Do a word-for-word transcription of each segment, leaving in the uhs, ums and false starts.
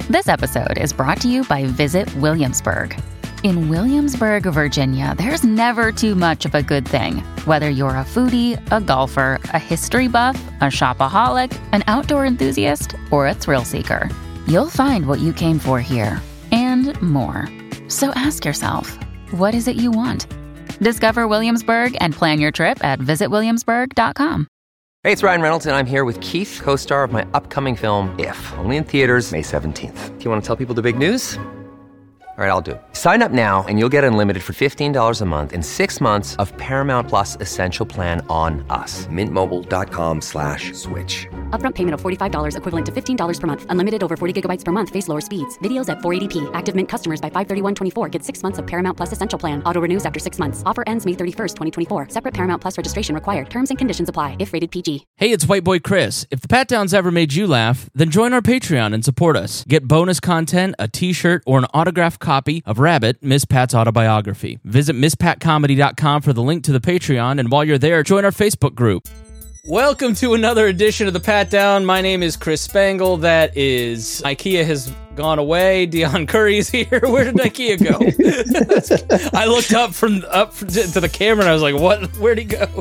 This episode is brought to you by Visit Williamsburg. In Williamsburg, Virginia, there's never too much of a good thing. Whether you're a foodie, a golfer, a history buff, a shopaholic, an outdoor enthusiast, or a thrill seeker, you'll find what you came for here and more. So ask yourself, what is it you want? Discover Williamsburg and plan your trip at visit williamsburg dot com. Hey, it's Ryan Reynolds, and I'm here with Keith, co-star of my upcoming film, If, only in theaters May seventeenth. Do you want to tell people the big news? All right, I'll do it. Sign up now and you'll get unlimited for fifteen dollars a month and six months of Paramount Plus Essential Plan on us. Mint Mobile dot com slash switch. Upfront payment of forty-five dollars equivalent to fifteen dollars per month. Unlimited over forty gigabytes per month. Face lower speeds. Videos at four eighty p. Active Mint customers by five thirty-one twenty-four get six months of Paramount Plus Essential Plan. Auto renews after six months. Offer ends May thirty-first, twenty twenty-four. Separate Paramount Plus registration required. Terms and conditions apply if rated P G. Hey, it's White Boy Chris. If the Pat Downs ever made you laugh, then join our Patreon and support us. Get bonus content, a t-shirt, or an autographed copy of Rabbit, Miss Pat's autobiography. Visit miss pat comedy dot com for the link to the Patreon, and while you're there, join our Facebook group. Welcome to another edition of the Pat Down. My name is Chris Spangle. That is, IKEA has gone away. Dion Curry's here. Where did IKEA go? I looked up from up to the camera and I was like, "What? Where'd he go?"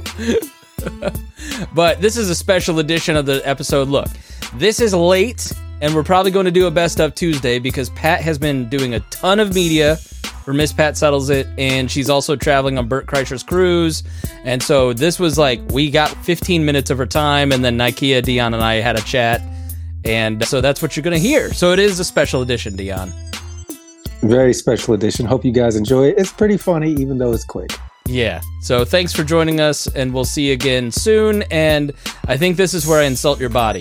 But this is a special edition of the episode. Look, this is late, and we're probably going to do a best of Tuesday because Pat has been doing a ton of media for Miss Pat Settles It, and she's also traveling on Bert Kreischer's cruise. And so this was like, we got fifteen minutes of her time, and then Ikea, Dion, and I had a chat, and so that's what you're going to hear. So it is a special edition, Dion. Very special edition. Hope you guys enjoy it. It's pretty funny, even though it's quick. Yeah. So thanks for joining us, and we'll see you again soon. And I think this is where I insult your body.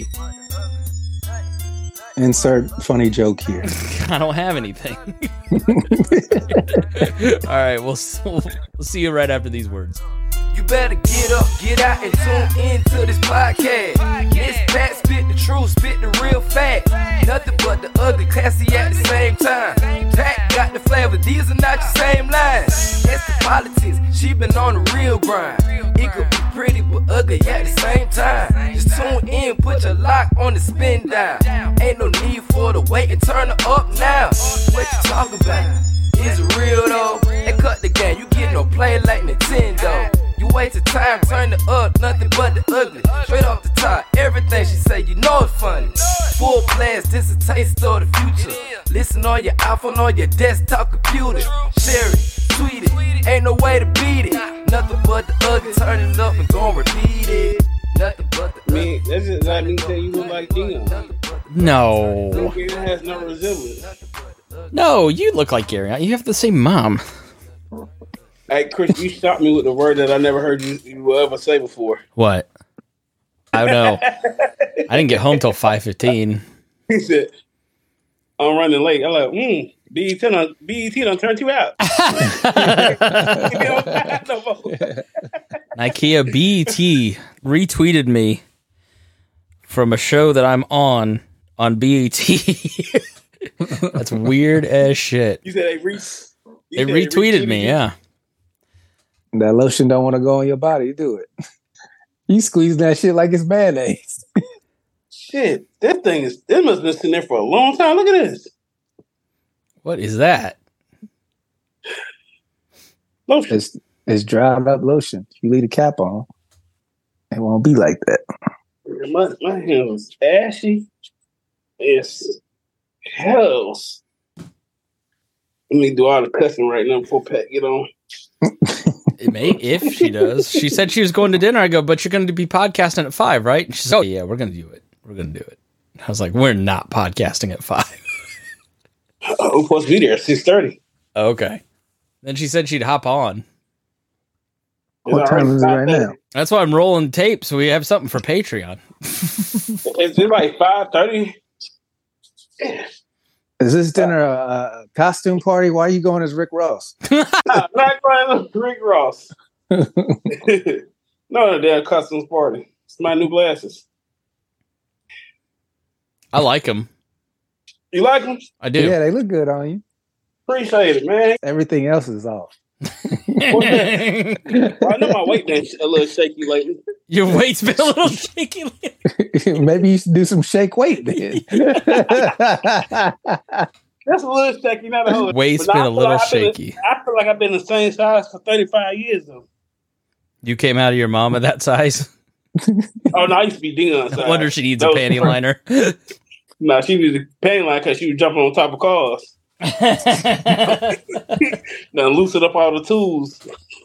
Insert funny joke here. I don't have anything. All right, we'll, we'll we'll see you right after these words. You better get up, get out, and tune into this podcast. This Pat spit the truth, spit the real fact. Nothing but the ugly, classy at the same time. Pat got the flavor, these are not your same lines. That's the politics, she been on the real grind. It could be pretty but ugly at the same time. Just tune in, put your lock on the spin down. Ain't no need for the wait and turn it up now. What you talking about? Is it real though? And cut the game, you get no play like Nintendo. You wasted time, turn it up, nothing but the ugly. Straight off the top, everything she say, you know it's funny. Full blast, this a taste of the future. Listen on your iPhone, on your desktop computer. Share it, tweet it, ain't no way to beat it. Nothing but the ugly, turn it up and gon' repeat it. Nothing but the ugly. Man, that's just not me saying you look like Dion. No. It has no resemblance. No, you look like Gary. You have the same mom. Hey, Chris, you shot me with the word that I never heard you, you ever say before. What? I don't know. I didn't get home till five fifteen. He said, I'm running late. I'm like, hmm, B E T done, B E T done turned you out. IKEA B E T retweeted me from a show that I'm on on B E T. That's weird as shit. You said they, re- they retweeted, retweeted me, yeah. That lotion don't want to go on your body, do it. You squeeze that shit like it's mayonnaise. Shit, this thing is, this must have been sitting there for a long time. Look at this. What is that? Lotion. It's, it's dried up lotion. If you leave the cap on, it won't be like that. My, my hand was ashy. It's hells. Let me do all the cussing right now before Pat get on. It may, if she does. She said she was going to dinner. I go, but you're going to be podcasting at five, right? And she's like, oh, yeah, we're going to do it. We're going to do it. I was like, we're not podcasting at five. We're supposed to be there at six thirty. Okay. Then she said she'd hop on. What time is it right now? That's why I'm rolling tape, so we have something for Patreon. Is it like five thirty? Is this dinner a, a costume party? Why are you going as Rick Ross? Not going as Rick Ross. No, damn costumes party. It's my new glasses. I like them. You like them? I do. Yeah, they look good on you. Appreciate it, man. Everything else is off. I know my weight been a little shaky lately. Your weight's been a little shaky lately. Maybe you should do some shake weight then. That's a little shaky, not a whole. Weight's but been I a feel little like I've been- shaky. I feel like I've been the same size for thirty-five years though. You came out of your mama that size? Oh no, I used to be Dion size. I wonder if she needs That a was- panty liner. No, she was a panty line because she was jumping on top of cars. Now loosen up all the tools.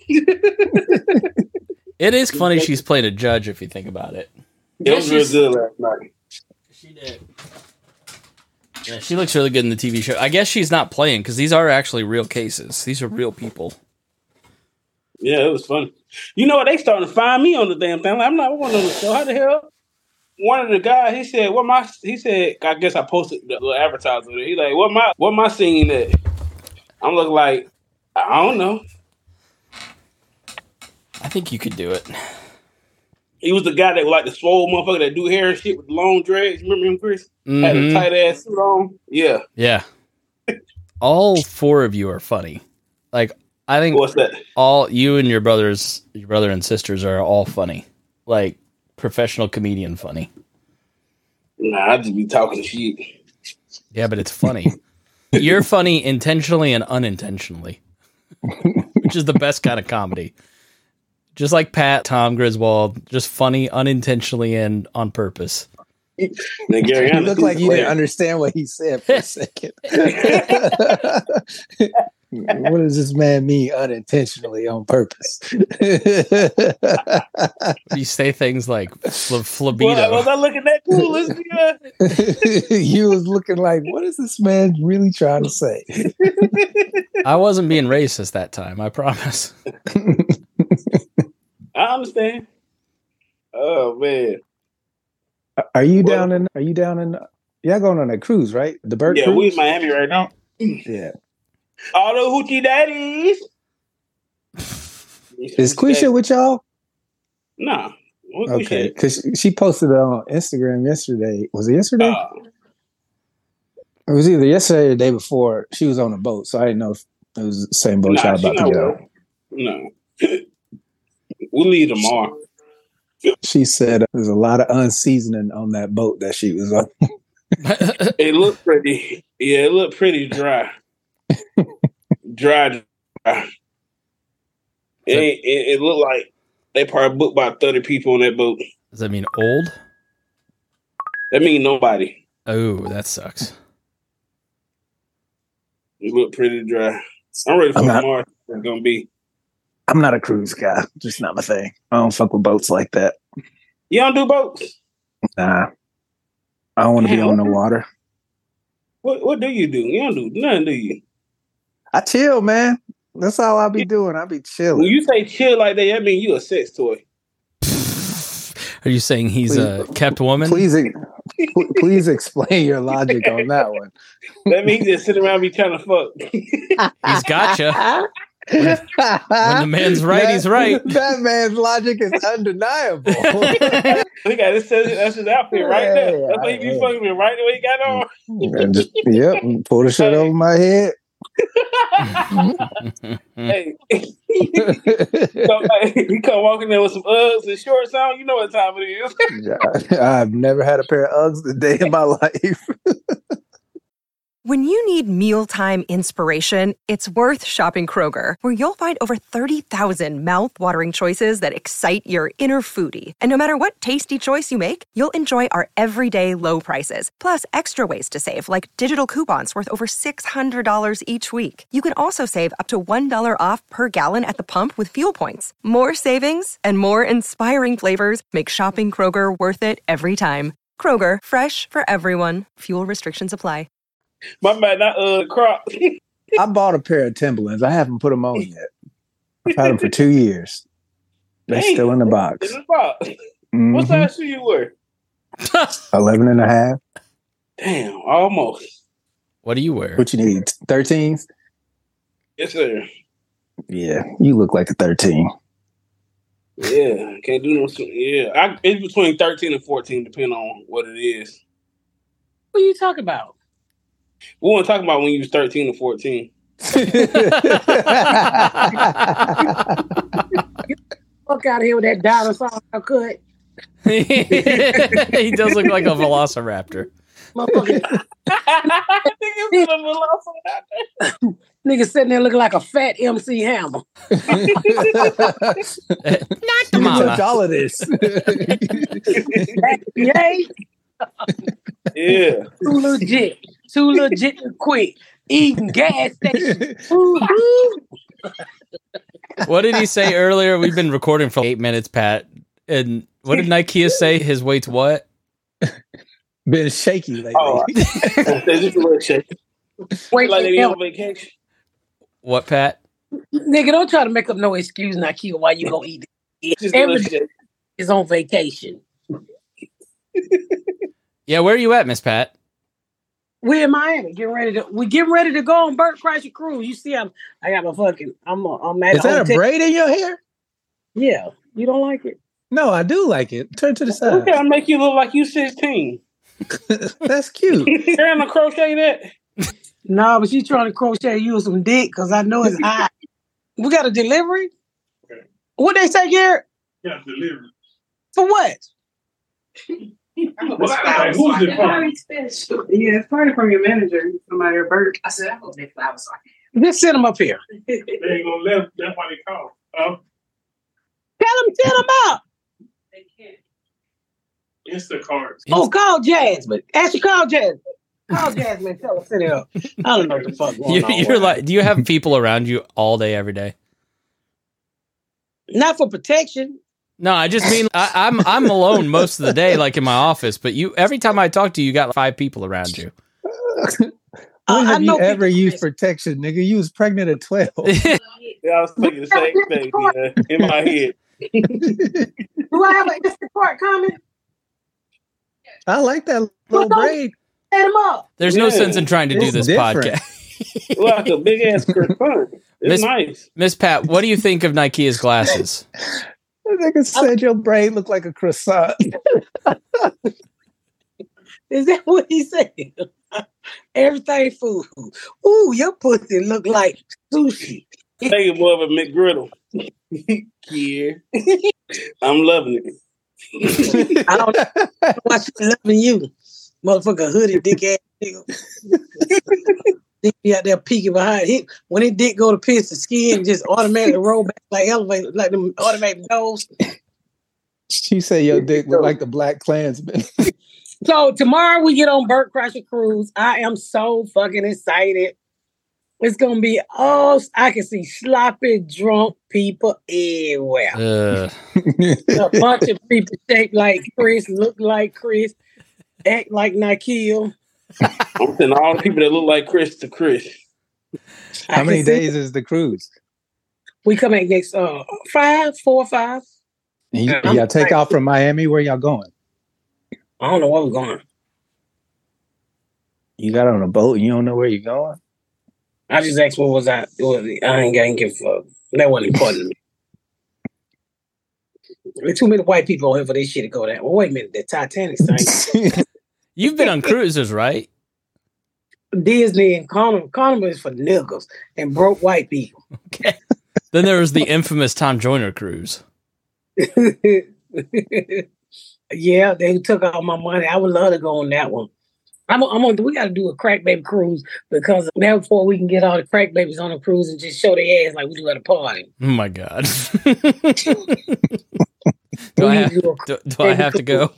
It is funny she's playing a judge if you think about it. It was real good last night. She did. Yeah, she looks really good in the T V show. I guess she's not playing because these are actually real cases. These are real people. Yeah, it was fun. You know what? They starting to find me on the damn thing. Like, I'm not one on the show. How the hell? One of the guys, he said, "What my?" He said, "I guess I posted the little advertisement." He like, "What my? What my singing at?" I'm looking like, I don't know. I think you could do it. He was the guy that was like the swole motherfucker that do hair and shit with long dreads. Remember him, Chris? Mm-hmm. Had a tight ass suit on. Yeah. Yeah. All four of you are funny. Like, I think What's that? all you and your brothers, your brother and sisters are all funny. Like, professional comedian funny. Nah, I just be talking shit. Yeah, but it's funny. You're funny intentionally and unintentionally, which is the best kind of comedy. Just like Pat, Tom Griswold, just funny unintentionally and on purpose. Then Gary You look like you didn't understand what he said for a second. What does this man mean unintentionally on purpose? You say things like fl- Well, flabido. was I looking that cool? Let's be, uh, You was looking like, what is this man really trying to say? I wasn't being racist that time, I promise. I understand. Oh man. Are you Well- down in? Are you down in? Y'all going on a cruise, right? The Bird Yeah, cruise. we in Miami right now. Yeah. All the hoochie daddies. Is Quisha with y'all? Nah. What Okay, Quisha? because she posted it on Instagram yesterday. Was it yesterday? Uh, It was either yesterday or the day before. She was on a boat, so I didn't know if it was the same boat nah, y'all she about to not get with- on. No. We'll leave tomorrow. She said there's a lot of unseasoning on that boat that she was on. It looked pretty. Yeah, it looked pretty dry. dry. dry. It, ain't- it, it looked like they probably booked about thirty people on that boat. Does that mean old? That mean nobody. Oh, that sucks. It looked pretty dry. I'm ready for I'm not- tomorrow. It's gonna be. I'm not a cruise guy. Just not my thing. I don't fuck with boats like that. You don't do boats? Nah. I don't want to be Damn. on the water. What What do you do? You don't do nothing, do you? I chill, man. That's all I be doing. I be When chilling. you say chill like that, that mean you a sex toy. Are you saying he's a kept woman? Please, ex- pl- please explain your logic on that one. That means just sitting around be trying to fuck. He's gotcha. When the man's right, That- he's right. That man's logic is undeniable. He got this. That's his outfit right there. That's what he be Yeah. fucking with right the way he got on. And just, yep, pull the shirt over my head. Hey, so, hey, he come walking there with some Uggs and shorts on. You know what time it is. I've never had a pair of Uggs a day in my life. When you need mealtime inspiration, it's worth shopping Kroger, where you'll find over thirty thousand mouth-watering choices that excite your inner foodie. And no matter what tasty choice you make, you'll enjoy our everyday low prices, plus extra ways to save, like digital coupons worth over six hundred dollars each week. You can also save up to one dollar off per gallon at the pump with fuel points. More savings and more inspiring flavors make shopping Kroger worth it every time. Kroger, fresh for everyone. Fuel restrictions apply. My man, not uh, crop. I bought a pair of Timberlands. I haven't put them on yet. I've had them for two years. They're Dang. still in the box. In the box. Mhm. What size shoe you wear? eleven and a half. Damn, almost. What do you wear? What you need? thirteens? Yes, sir. Yeah, you look like a thirteen. Yeah, can't do no. sw- Yeah, I, it's between thirteen and fourteen, depending on what it is. What are you talking about? We want to talk about when you was thirteen or fourteen. Fuck out of here with that dinosaur cut. He does look like a velociraptor. Nigga sitting there looking like a fat M C Hammer. Not Touch all of this. Yay. Yeah. Too legit. Too legit and quick. Eating gas station. What did he say earlier? We've been recording for eight minutes, Pat. And what did Nikea say? His weight's what? Been shaky lately. Oh, just a little shaky. Wait, Like they wait, on vacation. What, Pat? nigga, don't try to make up no excuse, Nikea, why you gonna eat it. Just a little Everybody shaky. is on vacation. Yeah, where are you at, Miss Pat? We're in Miami, getting ready to. We getting ready to go on Burt Kreischer cruise. You see, I'm. I got my fucking. I'm. A, I'm at. Is that a hotel. braid in your hair? Yeah, you don't like it. No, I do like it. Turn to the side. Look at make you look like you sixteen. That's cute. Trying to crochet that? No, but she trying to crochet you some dick because I know it's hot. We got a delivery. Okay. What they say, Garrett? Yeah, delivery. For what? Like, who's it from? Yeah, it's probably from your manager, somebody at Burt. I said, I hope they flowers. Just send them up here. They ain't gonna let. That's why they call. Oh, Tell them, send them up. They can't. Instacart. Oh, call Jasmine. Actually, call Jasmine. Call Jasmine. Tell her send it up. I don't know what the fuck going You, on. you're like, do you have people around you all day, every day? Not for protection. No, I just mean I, I'm I'm alone most of the day, like in my office. But you, every time I talk to you, you got five people around you. When Uh, I have know you ever people- used protection, nigga? You was pregnant at twelve. Yeah, I was thinking the same thing yeah, in my head. Do I have an Instacart comment? I like that little braid. Set them up. There's no Yeah. sense in trying to do It's this different. podcast. Like a big ass croissant. It's Miss- nice. Miss Pat, what do you think of Nikea's glasses? That nigga said your braid looked like a croissant. Is that what he said? Everything food. Ooh, your pussy look like sushi. Think more of a McGriddle. Yeah. I'm loving it. I don't know why she loving you. Motherfucker hoodie dick ass nigga. Dick be out there peeking behind it. When it dick go to piss, the skin just automatically roll back like elevator, like them automatic doors. She said your dick looked like the Black Klansman. So tomorrow we get on Burt Kreischer Cruise. I am so fucking excited. It's gonna be all I can see sloppy drunk people everywhere. Uh, A bunch of people shaped like Chris, look like Chris, act like Nikea. I'm sending all the people that look like Chris to Chris. I How can many see- days is the cruise? We come back next uh five, four or five. Y- I'm y'all take excited. off from Miami. Where y'all going? I don't know where we're going. You got on a boat. You don't know where you're going. I just asked what was I. What was it? I ain't gonna give a fuck. That wasn't important to me. There's too many white people over here for this shit to go down. Well, wait a minute, the Titanic thing. you've been on cruises, right? Disney and Carnival. Carnival is for niggas and broke white people. Okay. Then there was the infamous Tom Joyner cruise. Yeah, they took all my money. I would love to go on that one. I'm, I'm on. We got to do a crack baby cruise because therefore we can get all the crack babies on the cruise and just show their ass like we do at a party. Oh my god. do, We I need have, to do a do, do I have to go?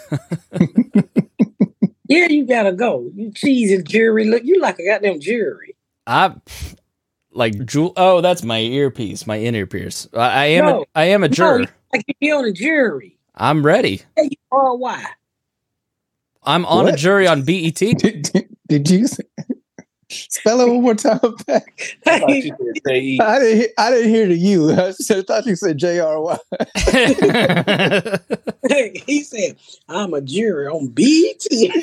Yeah, you gotta go. You cheese and jewelry. Look, you like a goddamn jewelry. I like jewel. Oh, that's my earpiece, my in ear pierce. I, I am. No. A, I am a No, juror. you like you be on a jury. I'm ready. Hey, you are why? I'm on a What? jury on B E T. Did, did, did you say- spell it one more time? Back? I thought you said J E. I didn't. hear- I didn't hear the you. I said- thought you said J R Y. He said, "I'm a jury on B T."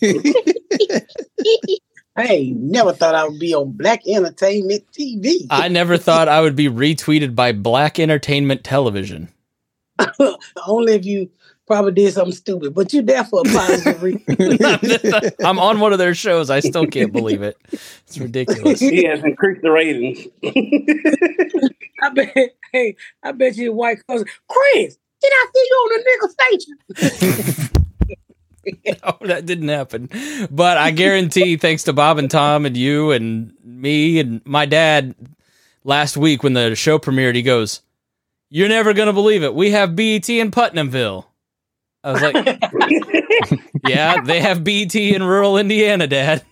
I ain't never thought I would be on Black Entertainment T V. I never thought I would be retweeted by Black Entertainment Television. Only if you probably did something stupid, but you there for a positive reason. I'm on one of their shows. I still can't believe it. It's ridiculous. He has increased the ratings. I bet. Hey, I bet you, white cousin Chris. Did I see you on the nigga station? No, that didn't happen. But I guarantee, thanks to Bob and Tom and you and me and my dad, last week when the show premiered, he goes, "You're never going to believe it. We have B E T in Putnamville." I was like, yeah, they have B E T in rural Indiana, Dad.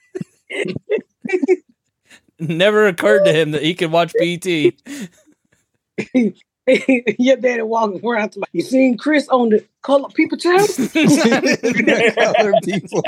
Never occurred to him that he could watch B E T. Your daddy walking around to my, you seen Chris on the Color People channel? Color People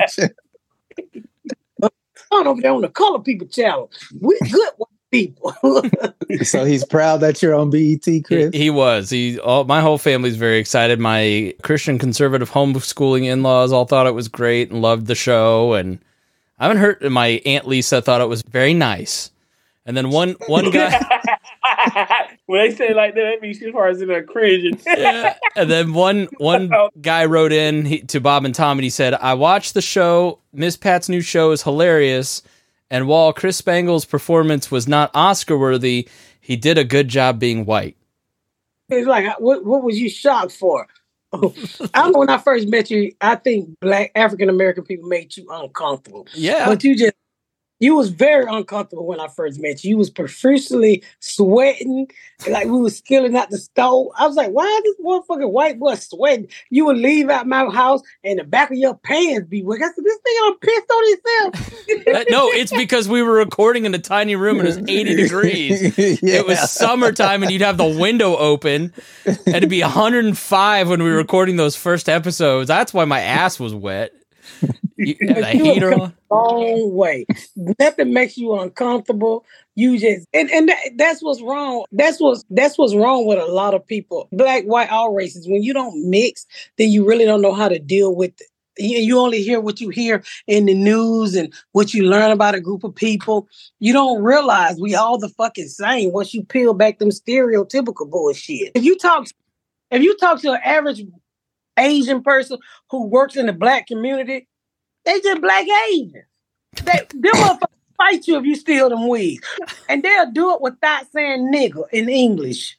channel. On over there on the Color People channel. We good white people. So he's proud that you're on B E T, Chris? He, he was. He. All, my whole family's very excited. My Christian conservative homeschooling in-laws all thought it was great and loved the show. And I haven't heard, my Aunt Lisa thought it was very nice. And then one one guy... When they say it like that, that means she's far as in there cringing. Yeah. And then one one guy wrote in he, to Bob and Tom, and he said, "I watched the show. Miss Pat's new show is hilarious. And while Chris Spangle's performance was not Oscar-worthy, he did a good job being white." It's like, what, what was you shocked for? I know when I first met you, I think black African-American people made you uncomfortable. Yeah. But you just, you was very uncomfortable when I first met you. You was profusely sweating, like we was skilling out the stove. I was like, why is this motherfucking white boy sweating? You would leave out my house and the back of your pants be wet. I said, this nigga done pissed on himself. Uh, no, it's because we were recording in a tiny room and it was eighty degrees. Yeah. It was summertime and you'd have the window open and it'd be one hundred five when we were recording those first episodes. That's why my ass was wet. You had a heater on. Wrong way. Nothing makes you uncomfortable. You just and and that, that's what's wrong. That's what's that's what's wrong with a lot of people, black, white, all races. When you don't mix, then you really don't know how to deal with it. You, you only hear what you hear in the news and what you learn about a group of people. You don't realize we all the fucking same once you peel back them stereotypical bullshit. If you talk, if you talk to an average Asian person who works in the black community, they just black Asians. They, they motherfuckers fight you if you steal them wigs. And they'll do it without saying nigger in English.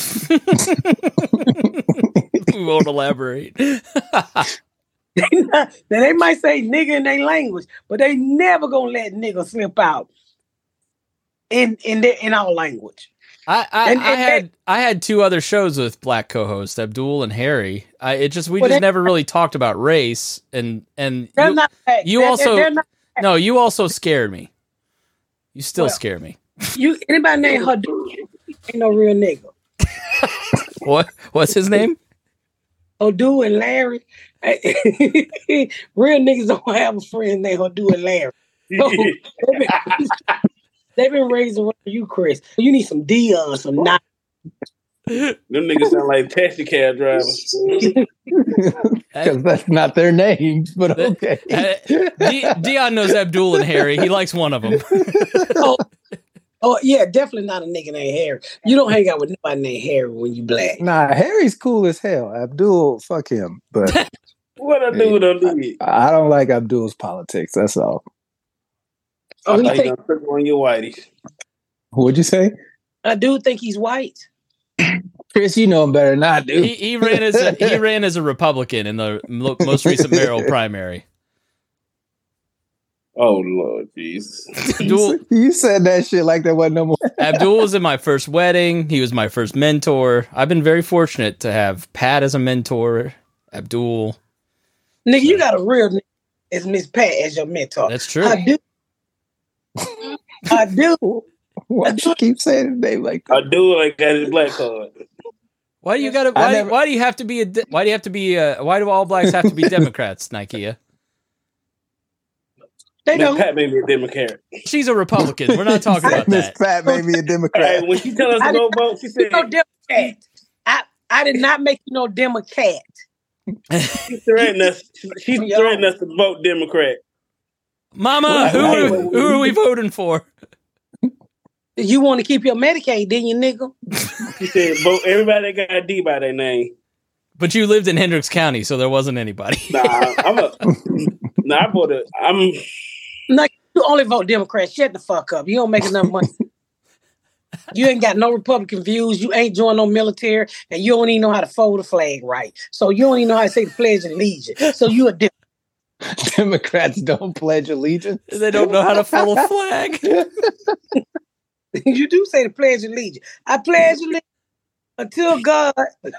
We won't elaborate. they, not, they might say nigger in their language, but they never gonna let nigger slip out in in their, in our language. I, I, and, I and had they, I had two other shows with black co-hosts, Abdul and Harry. I it just we well, just they, never really talked about race and and they're you, not black. you they're, also they're not no you also scared me. You still well, scare me. You anybody named Hadu ain't no real nigga. What what's his name? Hadu and Larry. Real niggas don't have a friend named Hadu and Larry. So, they've, been, they've been raised around you, Chris. You need some Dion, some not. Them niggas sound like taxi cab drivers. Because that's not their names, but okay. Uh, D- Dion knows Abdul and Harry. He likes one of them. oh, oh, yeah, definitely not a nigga named Harry. You don't hang out with nobody named Harry when you black. Nah, Harry's cool as hell. Abdul, fuck him. But what I do with Abdul? I, I don't like Abdul's politics. That's all. Oh, I you think think on your whiteies. What'd you say? I do think he's white. Chris, you know him better than I do. He, he ran as a, he ran as a Republican in the most recent mayoral primary. Oh Lord, Jesus! Abdul, you said that shit like there wasn't no more. Abdul was in my first wedding. He was my first mentor. I've been very fortunate to have Pat as a mentor. Abdul, nigga, you got a real nigga as Miss Pat as your mentor. That's true. I do. I do. Why do you keep saying his name like that? I do like got his black card. Why do you got to? Why, never... why do you have to be a? Why do you have to be? A, why do all blacks have to be Democrats, Nikea? They Miss don't. Pat made me a Democrat. She's a Republican. We're not talking about Miss that. Pat made me a Democrat. Hey, when she tell us to go vote, she said, "No Democrat." I I did not make you no Democrat. She threatened us. She threatened us to vote Democrat. Mama, who are, who are we voting for? You want to keep your Medicaid, didn't you, nigga? She said, vote everybody that got a D by their name. But you lived in Hendricks County, so there wasn't anybody. Nah, I'm a. Nah, I voted. I'm. No, you only vote Democrat. Shut the fuck up. You don't make enough money. You ain't got no Republican views. You ain't joined no military, and you don't even know how to fold a flag right. So you don't even know how to say the Pledge of Allegiance. So you a Dem- Democrats don't pledge allegiance. They don't know how to fold a flag. You do say the Pledge of Allegiance. I pledge allegiance until God.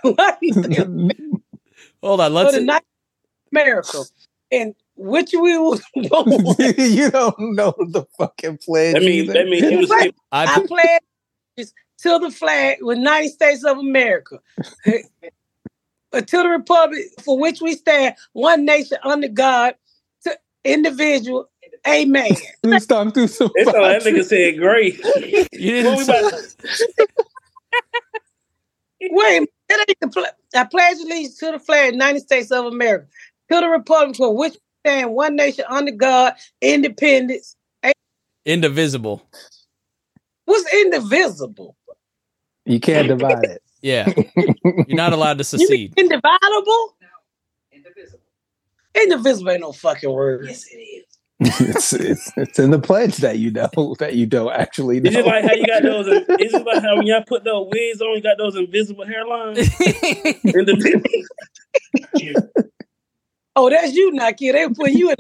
Hold on, let's. For the night America, and which we will. You don't know the fucking pledge. That mean, either. that mean you was I, I, I pledge to the flag with United States of America. To the republic for which we stand, one nation under God, to individual. Amen. Please talk through some. It's all that nigga said great. You didn't What we say- about- Wait, that ain't the pl- I pledge allegiance to the flag, United States of America, to the republic for which we stand, one nation under God, independence. Indivisible. What's indivisible? You can't divide it. Yeah. You're not allowed to You mean secede. indivisible? Indivisible. Indivisible ain't no fucking word. Yes, it is. It's, it's it's in the pledge that you know that you don't actually know. Is it like how you got those? Is it like how when y'all put those wigs on, you got those invisible hairlines? Independent. Oh, that's you, Nike. They put you in.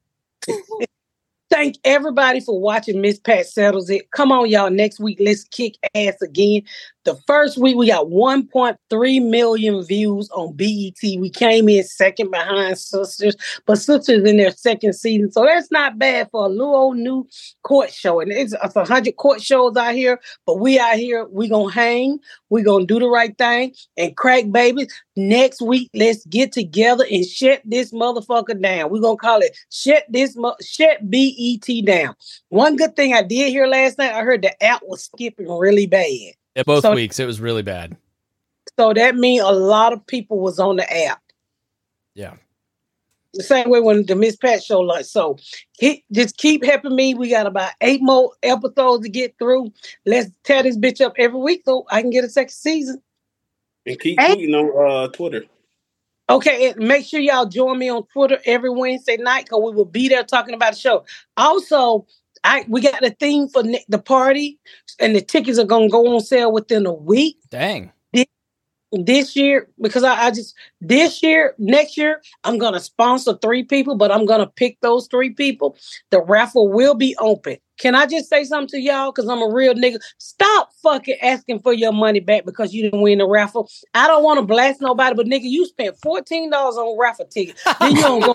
Thank everybody for watching Miss Pat Settles It. Come on, y'all. Next week, let's kick ass again. The first week, we got one point three million views on B E T. We came in second behind Sisters, but Sisters in their second season. So that's not bad for a little old new court show. And it's, it's one hundred court shows out here, but we out here, we going to hang. We going to do the right thing and crack babies. Next week, let's get together and shut this motherfucker down. We're going to call it shut this, mo- shut B E T down. One good thing I did hear last night, I heard the app was skipping really bad. Yeah, both So- weeks, it was really bad. So that means a lot of people was on the app. Yeah. The same way when the Miss Pat show launched. So keep, just keep helping me. We got about eight more episodes to get through. Let's tear this bitch up every week so I can get a second season. And keep Hey. tweeting on uh, Twitter. Okay, and make sure y'all join me on Twitter every Wednesday night because we will be there talking about the show. Also, I we got a theme for ne- the party, and the tickets are going to go on sale within a week. Dang. This year, because I, I just, this year, next year, I'm going to sponsor three people, but I'm going to pick those three people. The raffle will be open. Can I just say something to y'all? Because I'm a real nigga. Stop fucking asking for your money back because you didn't win the raffle. I don't want to blast nobody, but nigga, you spent fourteen dollars on raffle ticket. Then you don't go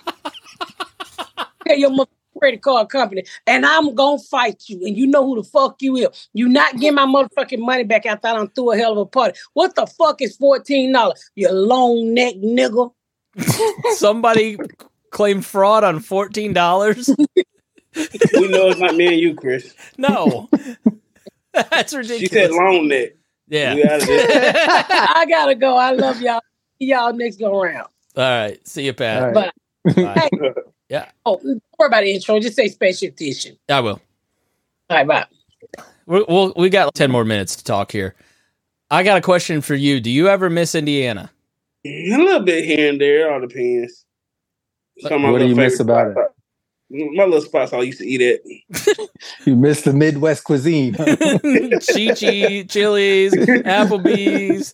pay your mother credit card company, and I'm gonna fight you, and you know who the fuck you is. You not getting my motherfucking money back after I done threw a hell of a party. What the fuck is fourteen dollars? You long neck nigga. Somebody claimed fraud on fourteen dollars. We know it's not me and you, Chris. No. That's ridiculous. She said long neck. Yeah. We out of there. I gotta go. I love y'all. See y'all next go round. All right. See you, Pat. All But Bye. hey, Yeah, oh, don't worry about the intro. Just say special edition. I will. All right, bye. We we'll, we got ten more minutes to talk here. I got a question for you. Do you ever miss Indiana? A little bit here and there. All depends. Some of my What do little you miss favorite about spots. My little spots I used to eat at. You miss the Midwest cuisine. huh? Chi-Chi, Chili's, Applebee's.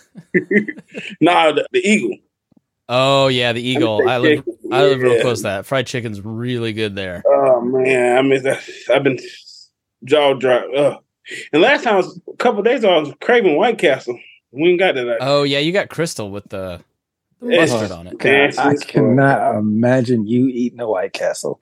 Nah, the, the Eagle. Oh yeah, the Eagle. I live I live real Yeah. close to that. Fried chicken's really good there. Oh man, I miss that. I've been jaw drop. Ugh. And last time, I was, a couple of days ago, I was craving White Castle. We ain't got that. Oh yeah, you got Crystal with the, the It's- mustard on it. God, I cannot imagine you eating a White Castle.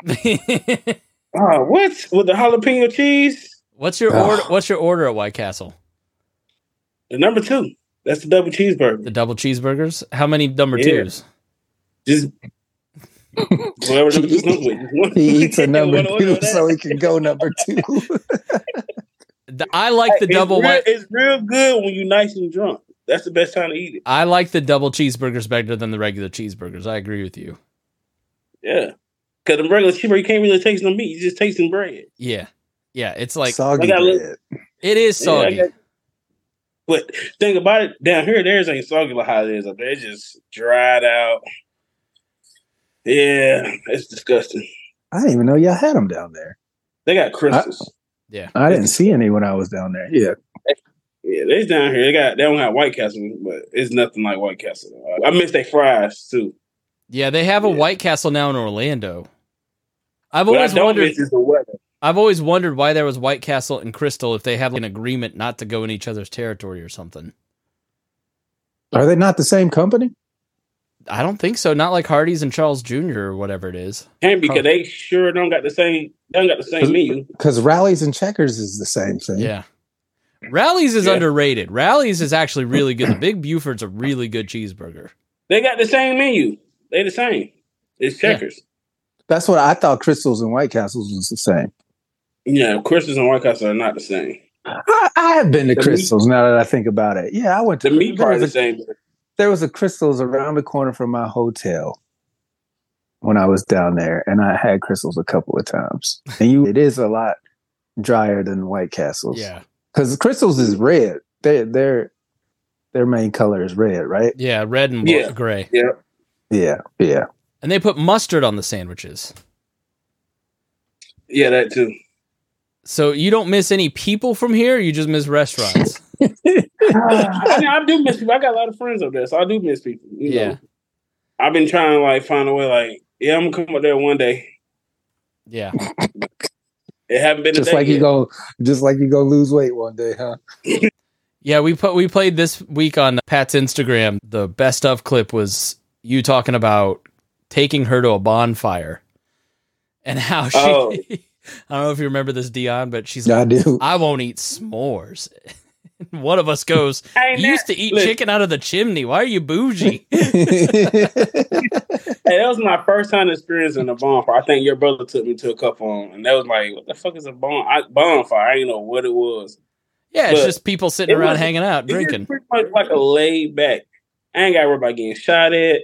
Oh, what with the jalapeno cheese? What's your Ugh. order? What's your order at White Castle? The number two. That's the double cheeseburger. The double cheeseburgers. How many number Yeah. twos? Just whatever number two comes with. Just one- He eats a number one order two of that. so he can go number two. The- I like the It's double real, white. It's real good when you're nice and drunk. That's the best time to eat it. I like the double cheeseburgers better than the regular cheeseburgers. I agree with you. Yeah. Because the regular cheeseburger, you can't really taste no meat. You just tasting bread. Yeah, yeah. It's like Soggy I got a bread. it is Yeah, I soggy. got- But think about it, down here, theirs ain't soggy like how it is up there. It's just dried out. Yeah, it's disgusting. I didn't even know y'all had them down there. They got crystals. I, yeah, I didn't see any when I was down there. Yeah, yeah, they's down here. They got they don't have White Castle, but it's nothing like White Castle. I miss their fries too. Yeah, they have a yeah. White Castle now in Orlando. I've what always I don't wondered. Miss is the weather. I've always wondered why there was White Castle and Crystal if they have like, an agreement not to go in each other's territory or something. Are they not the same company? I don't think so. Not like Hardee's and Charles Junior or whatever it is. Can't because they sure don't got the same. They don't got the same menu. Because Rallies and Checkers is the same thing. Yeah, Rallies is yeah. underrated. Rallies is actually really good. The Big Buford's a really good cheeseburger. They got the same menu. They the same. It's Checkers. Yeah. That's what I thought. Crystals and White Castles was the same. Yeah, Crystals and White Castle are not the same. I, I have been to the Crystals meat, now that I think about it. Yeah, I went to the meat part. The same. There was a Crystals around the corner from my hotel when I was down there, and I had Crystals a couple of times. And you, it is a lot drier than White Castles. Yeah, because Crystals is red. They, their their main color is red, right? Yeah, red and yeah. gray. Yeah, yeah, yeah. And they put mustard on the sandwiches. Yeah, that too. So you don't miss any people from here? Or you just miss restaurants? uh, I, mean, I do miss people. I got a lot of friends up there, so I do miss people. You yeah, know. I've been trying to like find a way. Like, yeah, I'm gonna come up there one day. Yeah, it haven't been just a day like yet. you go, just like you go lose weight one day, huh? Yeah, we put we played this week on Pat's Instagram. The best of clip was you talking about taking her to a bonfire and how she. Oh. I don't know if you remember this, Dion, but she's yeah, like, I do. I won't eat s'mores. One of us goes, hey, you used to eat listen. chicken out of the chimney. Why are you bougie? Hey, that was my first time experiencing a bonfire. I think your brother took me to a couple, and that was like, what the fuck is a bon- I, bonfire? I didn't know what it was. Yeah, but it's just people sitting around was, hanging out, drinking. It's pretty much like a laid back. I ain't got to worry about getting shot at.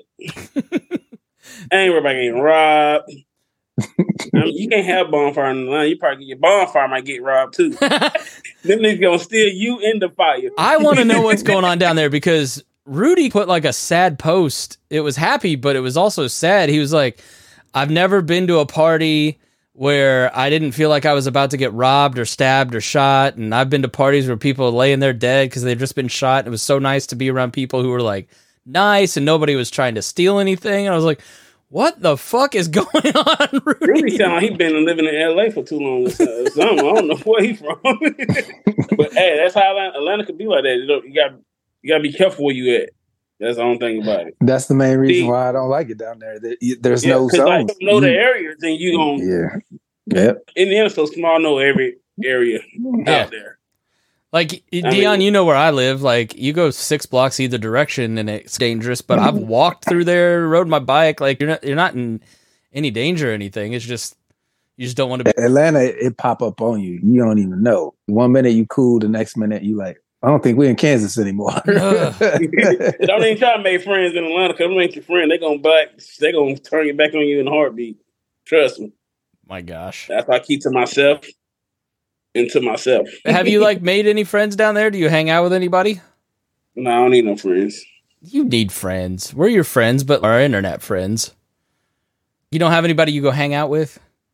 I ain't worry about getting robbed. I mean, you can't have bonfire in the line. You probably your bonfire might get robbed too. Them niggas gonna steal you in the fire. I want to know what's going on down there because Rudy put like a sad post. It was happy, but it was also sad. He was like, I've never been to a party where I didn't feel like I was about to get robbed or stabbed or shot. And I've been to parties where people are laying there dead because they've just been shot. It was so nice to be around people who were like nice and nobody was trying to steal anything. And I was like, what the fuck is going on, Rudy? Rudy sound like he been living in L A for too long or something. I don't know where he from. But hey, that's how Atlanta, Atlanta could be like that. You, know, you got you got to be careful where you at. That's the only thing about it. That's the main reason See, why I don't like it down there. There's yeah, no zones. Like, you know the areas, then you gonna yeah, yeah. Indiana's so small. I know every area Yeah. out there. Like, I Dion, mean, you know where I live. Like, you go six blocks either direction and it's dangerous, but I've walked through there, rode my bike. Like, you're not you're not in any danger or anything. It's just, you just don't want to be. Atlanta, it pop up on you. You don't even know. One minute you cool, the next minute you like, I don't think we're in Kansas anymore. Don't even try to make friends in Atlanta because them ain't your friend. They gonna back. They gonna turn it back on you in a heartbeat. Trust me. My gosh. That's why I keep to myself and to myself. Have you like made any friends down there? Do you hang out with anybody? No, I don't need no friends. You need friends. We're your friends, but our internet friends. You don't have anybody you go hang out with?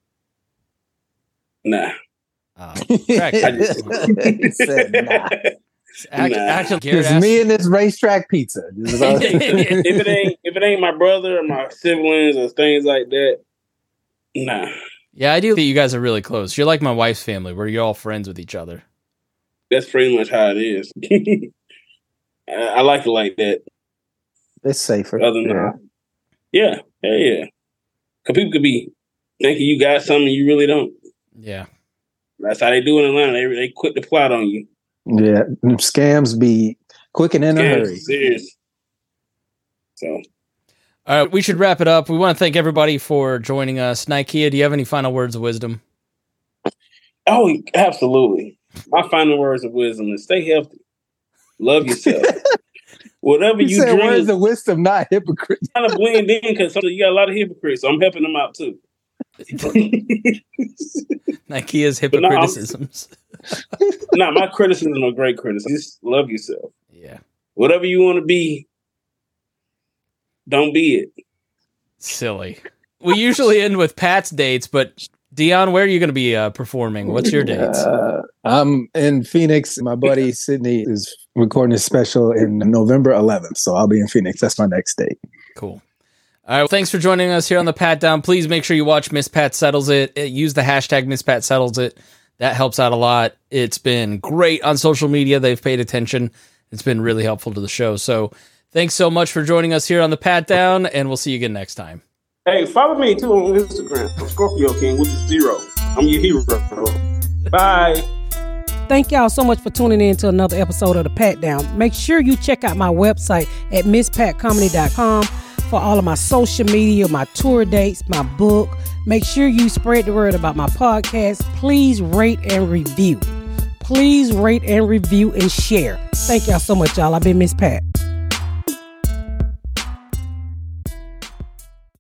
Nah. Oh, I just, He said, nah. Act, Nah. actually, It's me and this racetrack pizza. This is all- if it ain't if it ain't my brother or my siblings or things like that, nah. Yeah, I do think you guys are really close. You're like my wife's family, where you're all friends with each other. That's pretty much how it is. I, I like it like that. It's safer. Other than yeah. that, yeah, yeah, yeah. Because people could be thinking you got something you really don't. Yeah, that's how they do in Atlanta. They they quit the plot on you. Yeah, scams be quick and in a Scams, hurry. Serious. So, all right, we should wrap it up. We want to thank everybody for joining us. Nikea, do you have any final words of wisdom? Oh, absolutely. My final words of wisdom is stay healthy, love yourself. Whatever You you said drink, words of wisdom, not hypocrite. kind of blend in because you got a lot of hypocrites. So I'm helping them out too. Nikea's But no, I'm- hypocriticisms. Nah, my criticism are great criticism. Just love yourself. Yeah. Whatever you want to be, don't be it. Silly. We usually end with Pat's dates, but Dion, where are you going to be uh, performing? What's your dates? Uh, I'm in Phoenix. My buddy Sydney is recording a special in November eleventh, so I'll be in Phoenix. That's my next date. Cool. All right, well, thanks for joining us here on the Pat Down. Please make sure you watch Miss Pat Settles It. Use the hashtag Miss Pat Settles It. That helps out a lot. It's been great on social media. They've paid attention. It's been really helpful to the show. So thanks so much for joining us here on the Pat Down, and we'll see you again next time. Hey, follow me too on Instagram. I'm Scorpio King with the zero. I'm your hero. Bye. Thank y'all so much for tuning in to another episode of the Pat Down. Make sure you check out my website at miss pat comedy dot com for all of my social media, my tour dates, my book. Make sure you spread the word about my podcast. Please rate and review. Please rate and review and share. Thank y'all so much, y'all. I've been Miss Pat.